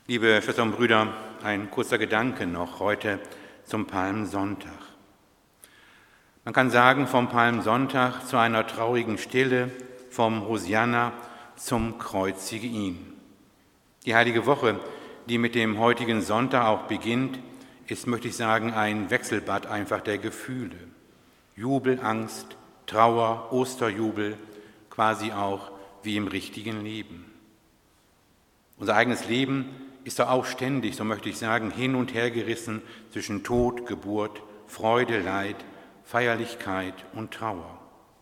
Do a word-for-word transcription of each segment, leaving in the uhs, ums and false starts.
Liebe Schwestern und Brüder, ein kurzer Gedanke noch heute zum Palmsonntag. Man kann sagen, vom Palmsonntag zu einer traurigen Stille, vom Hosianna zum Kreuzige ihn. Die Heilige Woche, die mit dem heutigen Sonntag auch beginnt, ist, möchte ich sagen, ein Wechselbad einfach der Gefühle. Jubel, Angst, Trauer, Osterjubel, quasi auch wie im richtigen Leben. Unser eigenes Leben ist da auch ständig, so möchte ich sagen, hin und her gerissen zwischen Tod, Geburt, Freude, Leid, Feierlichkeit und Trauer.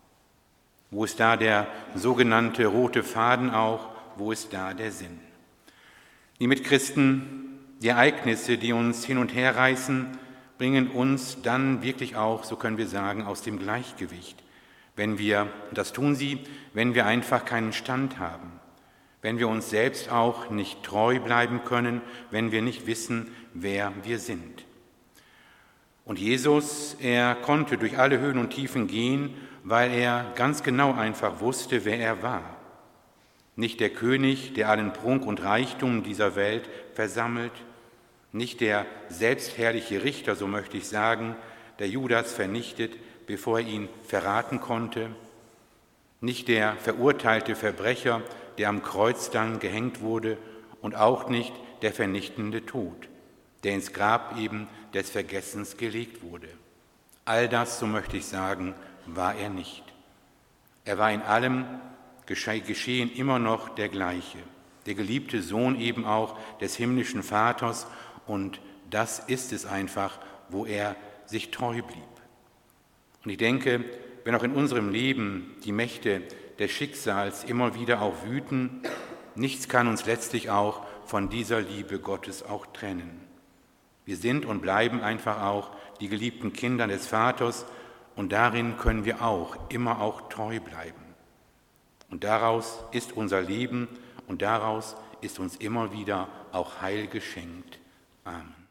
Wo ist da der sogenannte rote Faden auch? Wo ist da der Sinn? Die Mitchristen, die Ereignisse, die uns hin und her reißen, bringen uns dann wirklich auch, so können wir sagen, aus dem Gleichgewicht. Wenn wir, das tun sie, wenn wir einfach keinen Stand haben, wenn wir uns selbst auch nicht treu bleiben können, wenn wir nicht wissen, wer wir sind. Und Jesus, er konnte durch alle Höhen und Tiefen gehen, weil er ganz genau einfach wusste, wer er war. Nicht der König, der allen Prunk und Reichtum dieser Welt versammelt, nicht der selbstherrliche Richter, so möchte ich sagen, der Judas vernichtet, bevor er ihn verraten konnte, nicht der verurteilte Verbrecher, der am Kreuz dann gehängt wurde, und auch nicht der vernichtende Tod, der ins Grab eben des Vergessens gelegt wurde. All das, so möchte ich sagen, war er nicht. Er war in allem Geschehen immer noch der gleiche, der geliebte Sohn eben auch des himmlischen Vaters, und das ist es einfach, wo er sich treu blieb. Und ich denke, wenn auch in unserem Leben die Mächte des Schicksals immer wieder auch wüten, nichts kann uns letztlich auch von dieser Liebe Gottes auch trennen. Wir sind und bleiben einfach auch die geliebten Kinder des Vaters, und darin können wir auch immer auch treu bleiben. Und daraus ist unser Leben und daraus ist uns immer wieder auch Heil geschenkt. Amen.